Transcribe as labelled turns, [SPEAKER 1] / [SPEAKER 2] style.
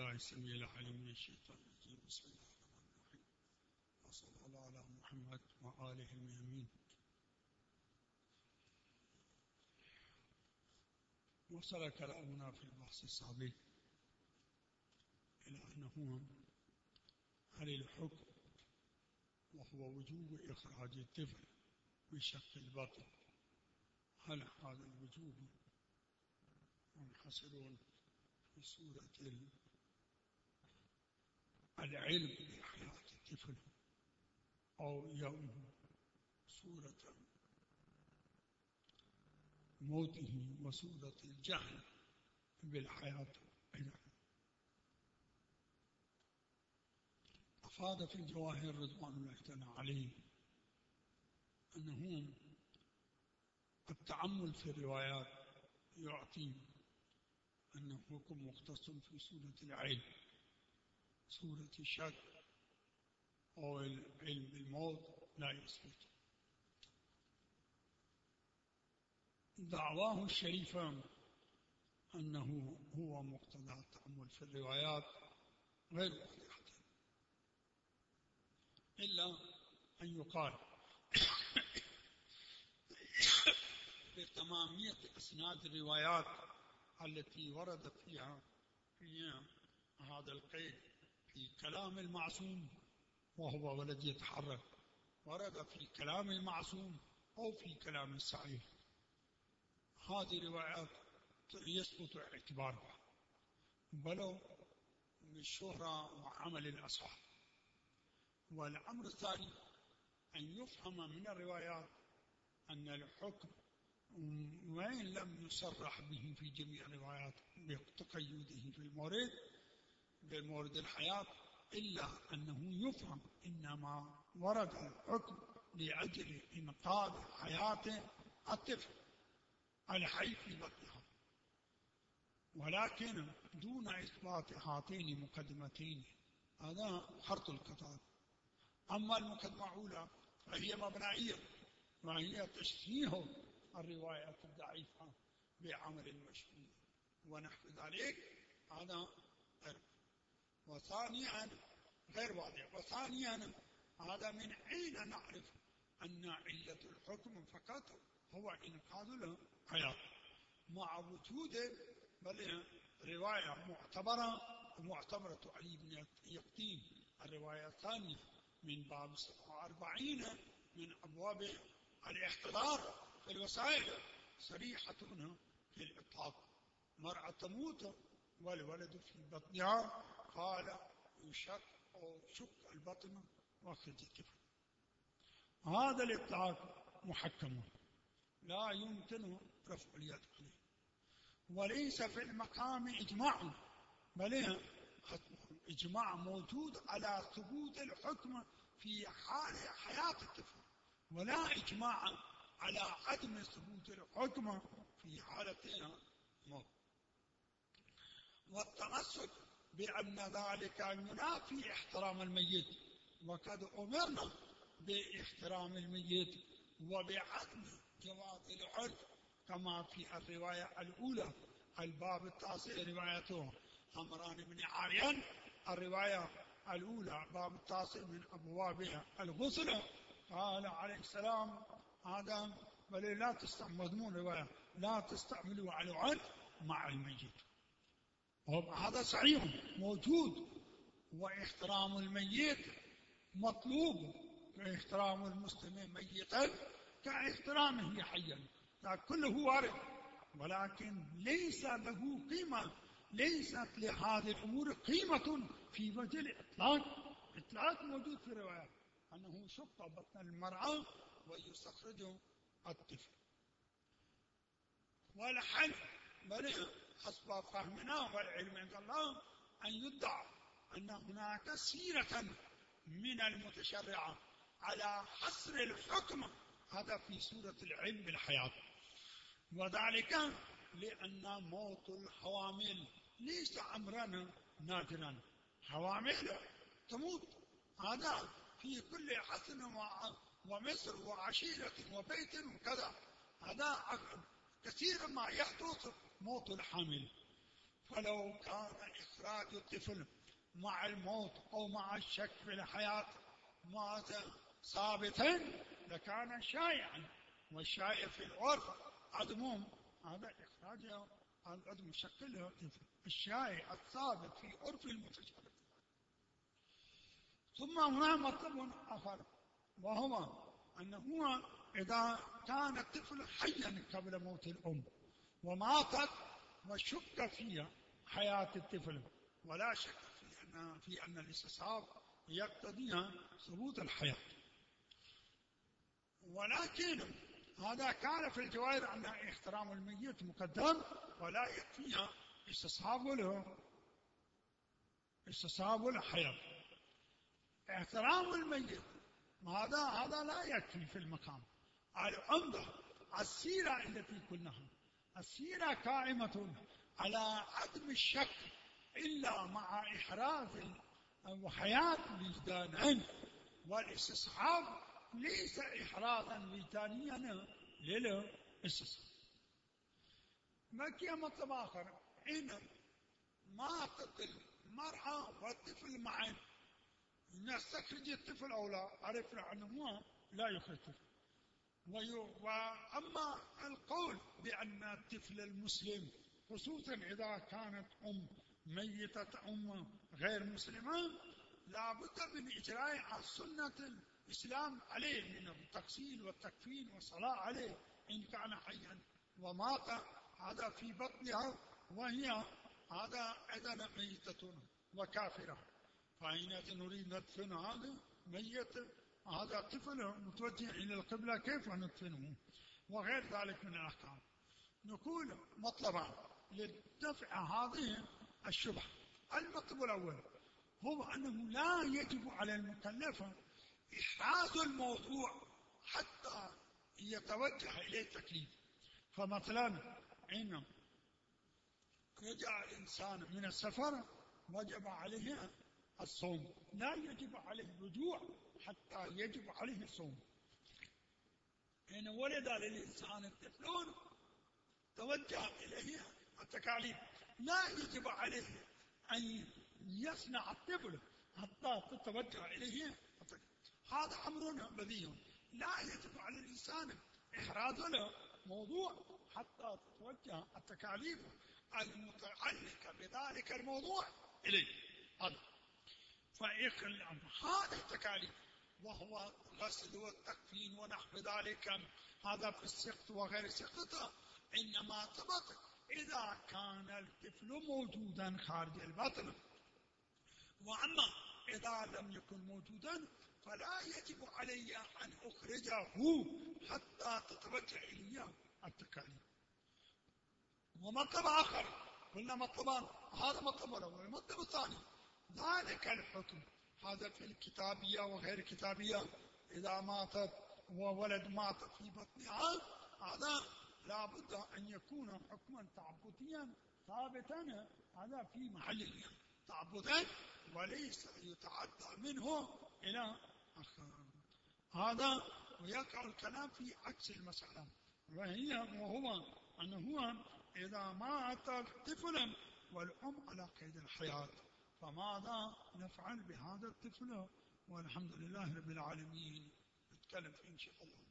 [SPEAKER 1] بالله السميع العليم من الشيطان الرجيم. بسم الله الرحمن الرحيم. وصلى الله على محمد وآله الميامين. وصل كلامنا في البحث السابق إلى أنه هل الحكم وهو وجوب إخراج الطفل بشق البطن، هل هذا الوجوب منحصر في صورة العلم بحياة الطفل أو يوم صورة موته وصورة الجهل بالحياة؟ أفاد في الجواهر رضوان الله تعالى عليه أنه التأمل في الروايات يعطي أنه حكم مختص في صورة العلم، صورة الشك أو العلم بالموت لا يثبت. دعواه الشريفة أنه هو مقتضى التأمل في الروايات غير واضحة، إلا أن يقال بتمامية إسناد الروايات التي ورد فيها هذا القيد في كلام المعصوم وهو ولد يتحرك، ورد في كلام المعصوم أو في كلام الصحيح، هذه روايات يسقط اعتبارها ولو بالشهرة وعمل الأصحاب. والأمر الثاني أن يفهم من الروايات أن الحكم وإن لم يصرح به في جميع الروايات بتقيده في بمورد الحياة، إلا أنه يفهم إنما ورد الحكم لأجل إنقاذ حياة الطفل الحي في بطنها، ولكن دون إثبات هاتين المقدمتين، هذا خرط القطار. أما المقدمة الأولى فهي مبنائية، وهي تشبيه الروايات الضعيفة بعمل المشهور ونحو ذلك، هذا وثانيا غير واضح. وثانيا هذا من أين نعرف أن علة الحكم فقط هو إنقاذ الحياة مع وجود بل رواية معتبرة ومعتبرة علي بن يقطين، الرواية الثانية من باب 47 من أبواب الاحتضار في الوسائل صريحة في الإطلاق: مرأة تموت والولد في بطنها، قال يشك أو شك البطن وخرج الطفل. هذا الإطلاق محكم لا يمكن رفع اليد عليه، وليس في المقام إجماع، بل إجماع موجود على ثبوت الحكم في حال حياة الطفل، ولا إجماع على عدم ثبوت الحكم في حالة موت. والتمسك بأن ذلك ينافي احترام الميت، وقد أمرنا باحترام الميت وبعدم جواز العرف، كما في الرواية الأولى الباب 9 روايته عمران بن عريان، الرواية الأولى باب 9 من أبواب الغسل، قال عليه السلام هذا بل لا تستعمل مضمون رواية لا تستعملوا على العرف مع الميت. هذا صحيح موجود، واحترام الميت مطلوب، واحترام المسلم ميتا كاحترامه حيا، كله وارد، ولكن ليس له قيمة، ليست لهذه الأمور قيمة في وجه الإطلاق. إطلاق موجود في الرواية أنه شق بطن المرأة ويستخرج الطفل، والحل بل حسب فهمنا والعلم عند الله أن يدعى أن هناك سيرة من المتشرعة على حصر الحكم، هذا في سورة العلم بالحياة، وذلك لأن موت الحوامل ليس أمرا نادرا، حوامل تموت، هذا في كل حسن ومصر وعشيرة وبيت وكذا، هذا كثيرا ما يحدث موت الحامل. فلو كان إخراج الطفل مع الموت أو مع الشك في الحياة ماذا ثابتا لكان شائعا، والشائع في العرف عدمهم، هذا إخراج عدم شكل الطفل الشائع الثابت في عرف المتشابه. ثم هنا مطلب آخر، وهو أنه إذا كان الطفل حيا قبل موت الأم وماتت وشك في حياة الطفل، ولا شك في أن الاستصحاب يقتضي ثبوت الحياة، ولكن هذا كان في الجوائر أن احترام الميت مقدم ولا يكفي استصحاب الحياة. احترام الميت هذا لا يكفي في المقام. العمدة السيرة التي قلناها، السيرة قائمة على عدم الشك إلا مع إحراز وحياة وجدان، والاستصحاب ليس إحرازا وجدانيا للاستصحاب. بقي مطلب آخر، إن ماتت المرأة والطفل معا، نستخرج الطفل أو لا، عرفنا أنه لا يخرج الطفل. وأما القول بأن الطفل المسلم خصوصا إذا كانت ميتة غير مسلمة لا بد من إجراء سنة الإسلام عليه من التغسيل والتكفين والصلاة عليه إن كان حيا ومات هذا في بطنها وهي هذا إذن ميتة وكافرة، فحينئذ نريد ندفن هذا ميت، هذا طفل متوجه إلى القبلة كيف ندفنه وغير ذلك من الأحكام. نقول مطلبان لدفع هذه الشبهة. المطلب الأول هو أنه لا يجب على المكلف إحراز الموضوع حتى يتوجه إليه التكليف. فمثلا إن رجع الإنسان من السفر وجب عليه الصوم، لا يجب عليه الرجوع حتى يجب عليه الصوم. إن ولد للإنسان الطفل توجه إليه التكاليف، لا يجب عليه أن يصنع الطفل حتى تتوجه إليه التكاليف. هذا أمر بديهي، لا يجب على الإنسان إحراز له موضوع حتى تتوجه التكاليف المتعلقة بذلك الموضوع إليه. فإخلام هذه التكاليف وهو غسل والتكفين ونحو ذلك، هذا في السقط وغير السقط إنما ثبت إذا كان الطفل موجودا خارج البطن، وأما إذا لم يكن موجودا فلا يجب علي أن أخرجه حتى تتوجه إليه التكاليف. ومطلب آخر، قلنا مطلبان، هذا مطلب الأول. المطلب الثاني ذلك الحكم، هذا في الكتابية وغير الكتابية، إذا ماتت وولد مات في بطنها هذا لا بد أن يكون حكما تعبديا ثابتا، هذا في محل تعبدا وليس يتعدى منه إلى آخر. هذا ويقع الكلام في عكس المسألة، وهو أنه إذا مات الطفل والأم على قيد الحياة فماذا نفعل بهذا الطفل؟ والحمد لله رب العالمين. نتكلم إن شاء الله.